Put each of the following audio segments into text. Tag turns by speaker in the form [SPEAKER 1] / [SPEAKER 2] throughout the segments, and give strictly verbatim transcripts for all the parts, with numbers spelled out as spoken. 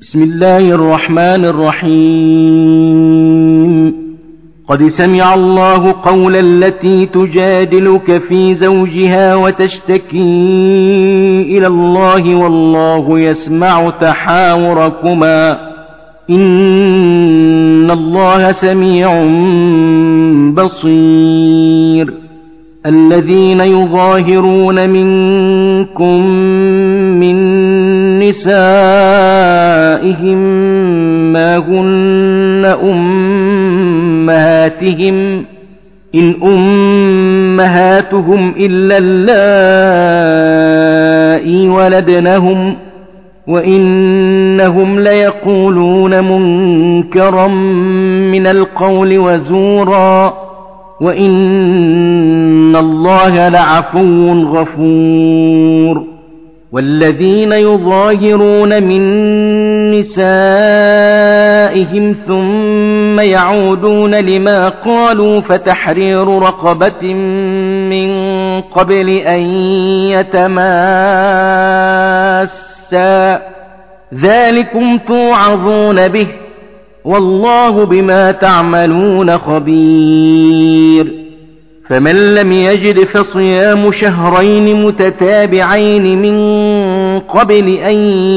[SPEAKER 1] بسم الله الرحمن الرحيم قد سمع الله قول التي تجادلك في زوجها وتشتكي إلى الله والله يسمع تحاوركما إن الله سميع بصير الذين يظاهرون منكم من نسائهم ما هن أمهاتهم إن أمهاتهم إلا اللائي ولدنهم وإنهم ليقولون منكرا من القول وزورا وإن الله لعفو غفور والذين يظاهرون من نسائهم ثم يعودون لما قالوا فتحرير رقبة من قبل أن يتماسا ذلكم توعظون به والله بما تعملون خبير فمن لم يجد فصيام شهرين متتابعين من قبل أن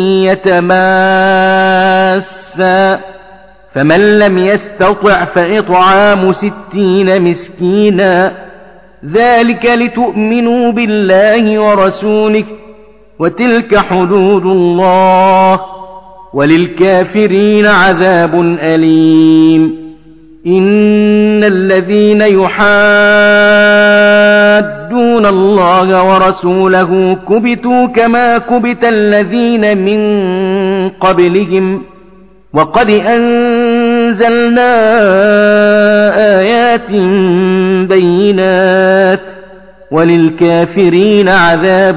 [SPEAKER 1] يتماسا فمن لم يستطع فإطعام ستين مسكينا ذلك لتؤمنوا بالله ورسوله وتلك حدود الله وللكافرين عذاب أليم إن الذين يحادون الله ورسوله كبتوا كما كبت الذين من قبلهم وقد أنزلنا آيات بينات وللكافرين عذاب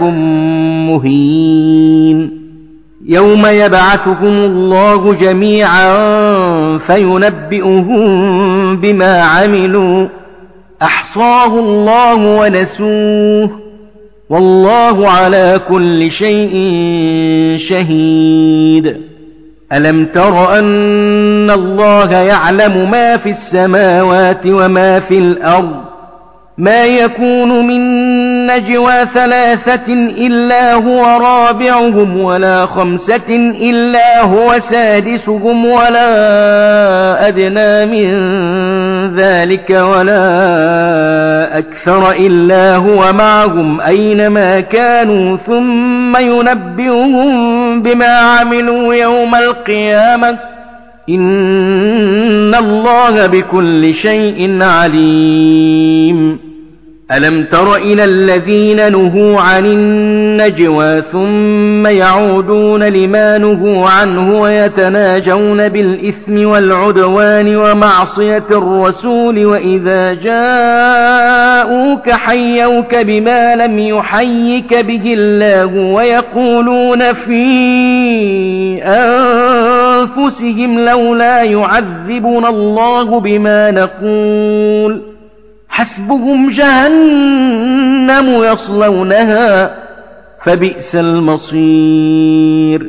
[SPEAKER 1] مهين يوم يبعثهم الله جميعا فينبئهم بما عملوا أحصاه الله ونسوه والله على كل شيء شهيد ألم تر أن الله يعلم ما في السماوات وما في الأرض ما يكون من نجوى ثلاثة إلا هو رابعهم ولا خمسة إلا هو سادسهم ولا أدنى من ذلك ولا أكثر إلا هو معهم أينما كانوا ثم ينبئهم بما عملوا يوم القيامة إن الله بكل شيء عليم ألم تر إلى الذين نهوا عن النجوى ثم يعودون لما نهوا عنه ويتناجون بالإثم والعدوان ومعصية الرسول وإذا جاءوك حيوك بما لم يحيك به الله ويقولون في أنفسهم لولا يعذبنا الله بما نقول حسبهم جهنم يصلونها فبئس المصير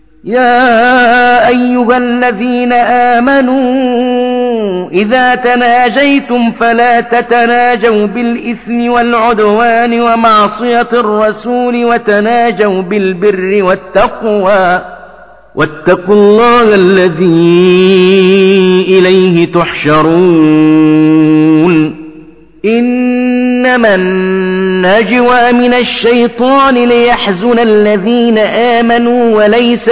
[SPEAKER 1] يا أيها الذين آمنوا إذا تناجيتم فلا تتناجوا بالإثم والعدوان ومعصية الرسول وتناجوا بالبر والتقوى واتقوا الله الذي إليه تحشرون إنما النجوى من الشيطان ليحزن الذين آمنوا وليس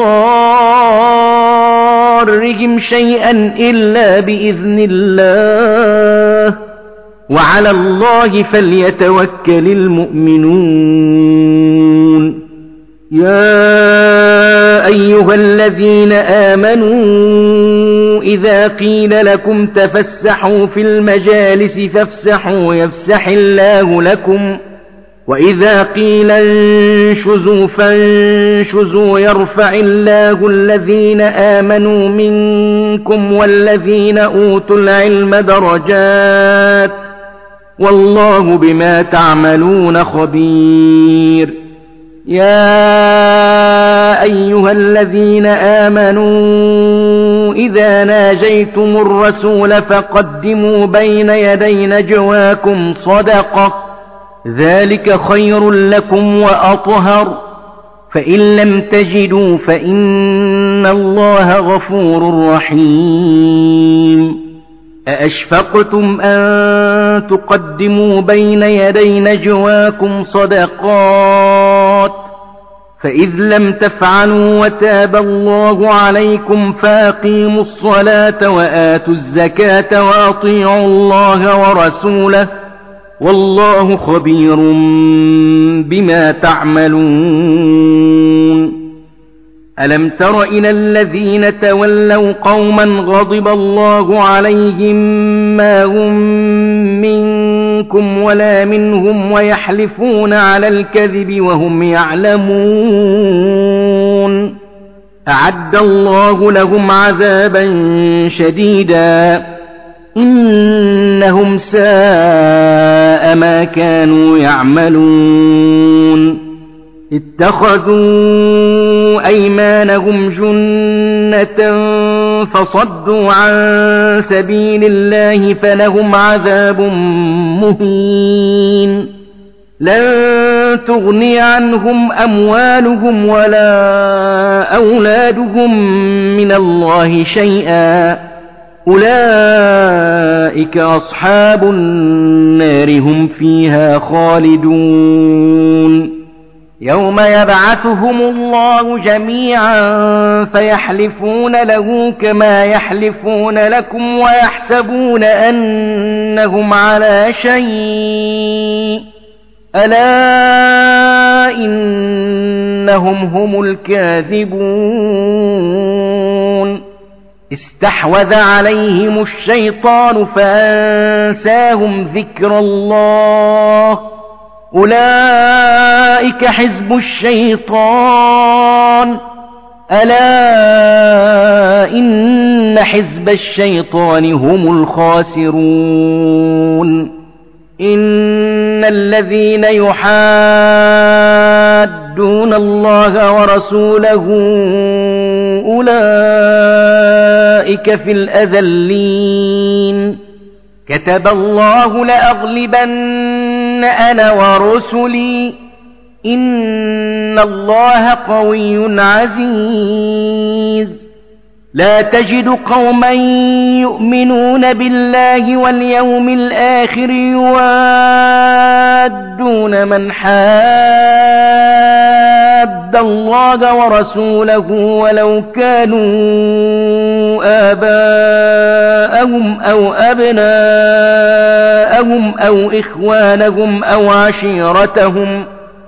[SPEAKER 1] بضارهم شيئا إلا بإذن الله وعلى الله فليتوكل المؤمنون يا أيها الذين آمنوا إذا قيل لكم تفسحوا في المجالس فافسحوا يفسح الله لكم وإذا قيل انشزوا فانشزوا يرفع الله الذين آمنوا منكم والذين أوتوا العلم درجات والله بما تعملون خبير يا أيها الذين آمنوا إذا ناجيتم الرسول فقدموا بين يدي نجواكم صدقة ذلك خير لكم وأطهر فإن لم تجدوا فإن الله غفور رحيم أأشفقتم أن تقدموا بين يدي نجواكم صدقات فإذ لم تفعلوا وتاب الله عليكم فأقيموا الصلاة وآتوا الزكاة وأطيعوا الله ورسوله والله خبير بما تعملون ألم تر إلى الذين تولوا قوما غضب الله عليهم ما هم منكم ولا منهم ويحلفون على الكذب وهم يعلمون أعد الله لهم عذابا شديدا إنهم ساء ما كانوا يعملون اتخذوا أيمانهم جنة فصدوا عن سبيل الله فلهم عذاب مهين لن تغني عنهم أموالهم ولا أولادهم من الله شيئا أولئك أصحاب النار هم فيها خالدون يوم يبعثهم الله جميعا فيحلفون له كما يحلفون لكم ويحسبون أنهم على شيء ألا إنهم هم الكاذبون استحوذ عليهم الشيطان فأنساهم ذكر الله أولئك حزب الشيطان ألا إن حزب الشيطان هم الخاسرون إن الذين يحادون الله ورسوله أولئك في الأذلين كتب الله لأغلبن أنا ورسلي إن الله قوي عزيز لا تجد قوما يؤمنون بالله واليوم الآخر يوادون من حاد الله ورسوله ولو كانوا آباءهم أو أبناءهم أو إخوانهم أو عشيرتهم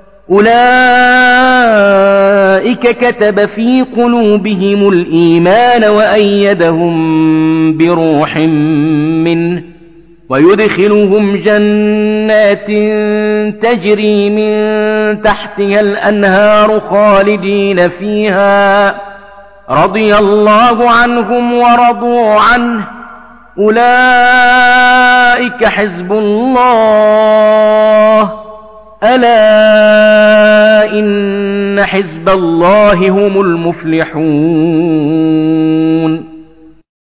[SPEAKER 1] أولئك كتب في قلوبهم الإيمان وأيدهم بروح منه ويدخلهم جنات تجري من تحتها الأنهار خالدين فيها رضي الله عنهم ورضوا عنه أولئك حزب الله ألا إن حزب الله هم المفلحون